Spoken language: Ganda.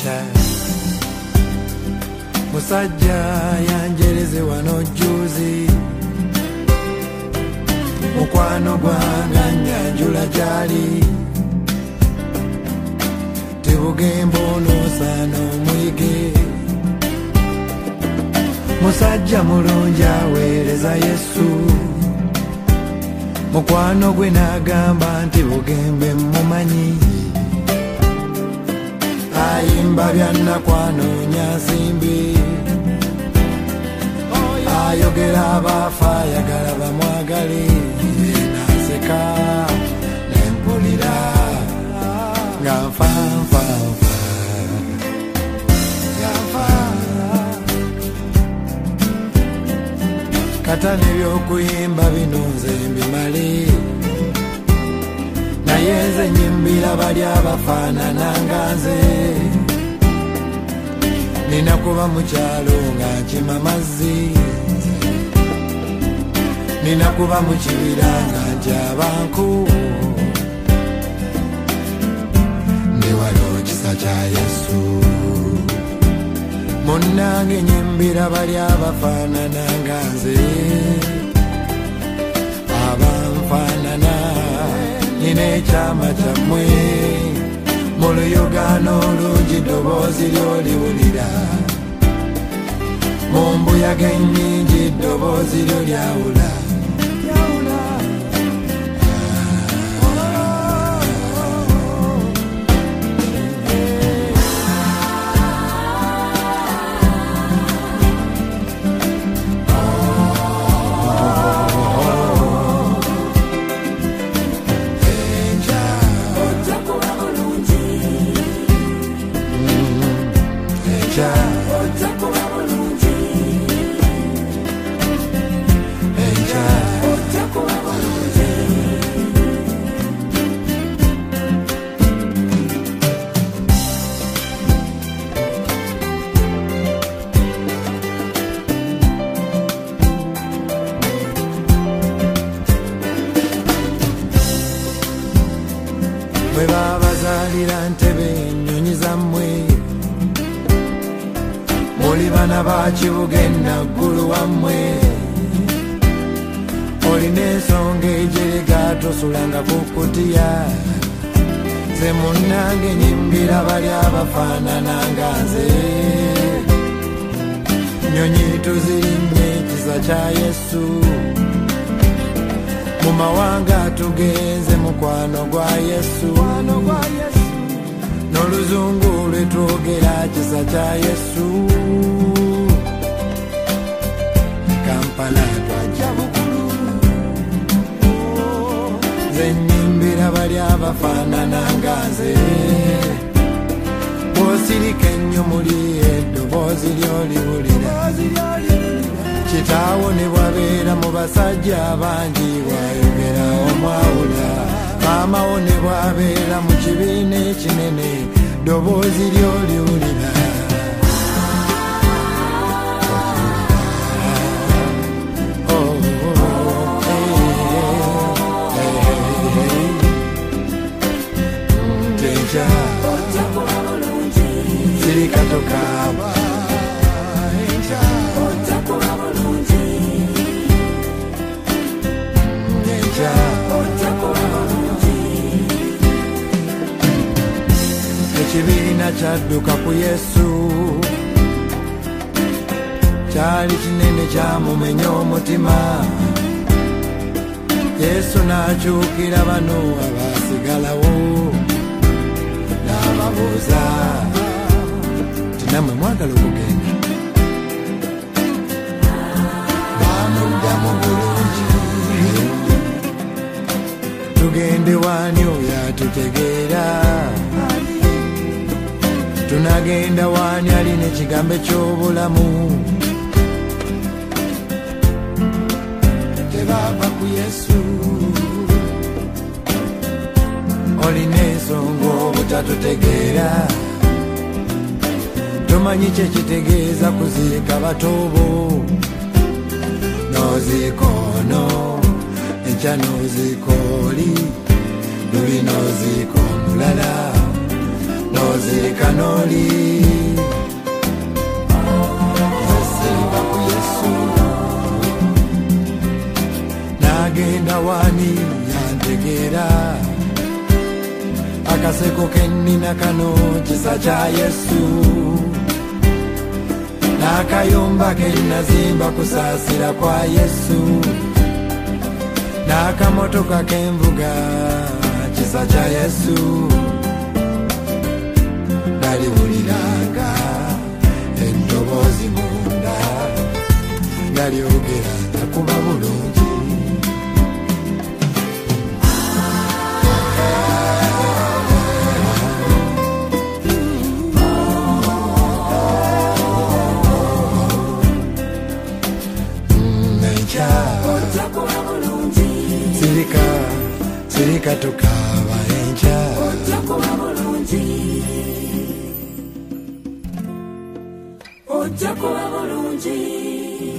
enkya musajja yanjereze wano jjuuzi mukwano gwange annyanjula gyali tebugembo n'osaana omuyige musajja mulungi aweereza Yesu mukwano gwe n'agamba nti bugembe mumanyi ayimba byanakwanoonya nsimbi ayogera abaafa ayagala bamwagale naseka nempulira nga nfanfanfa yafa kata n'ebyokuyimba bino nze mbimale naye nze nyimbira bali abafaanana nga nze nina kuba mukyalo nga nkima mazzi nina kuba mu kibira nga ntyaba nku ndi waliwo kisa kya Yesu munnange nyimbira bali abafaanana nga nze abanfaanana nina ekyama kyammwe mu luyogaano olungi ddoboozi lyoliwulira mu mbuyaga ennyingi ddoboozi lyo lyawula bwe babazaalira Ntebe ennyonyi zammwe muli bana ba kibuga enaggulu wammwe olina ensonga ejerega tosulanga ku kkutiya nze munnange nyimbira bali abafaanana nga nze nnyonyi tuzirinnye ekisa kya Yesu mu mawanga tugenze mukwano gwa Yesu n'oluzungu lwe twogera kisa kya Yesu Kampala twajja bukulu nze nyimbira bali abafaanana nga nze bw'osirika ennyo muli eddoboozi lyoliwulira kitaawo ne bwabeera mu basajja abangi bwayogera omwawula maama wo ne bwabeera mu kibiina ekinene ddoboozi lyoliwulira tenkya sirikatokaaba ekibiina kyadduka ku Yesu kyali kinene kyamumenya omutima Yesu n'akyukira bano abaasigalawo n'ababuuza ti nammwe mwagala okugenda bamuddamu bulungi tugende wani oyo atutegeera tunagenda wani alina ekigambo eky'obulamu tebava ku Yesu olina ensonga obutatutegeera tomanyi kyekitegeeza kuziika batobo noziika ono enkya noziika oli luli noziika omulala noziika n'oli wani yantegeera akaseko kennina kano kisa kya Yesu n'akayumba kennazimba kusaasira kwa Yesu n'akamotoka kenvuga kisa kya Yesu naliwuliranga eddoboozi munda nga lyogera nakuba bulungi sirika tukaba encha ojja kuba bulungi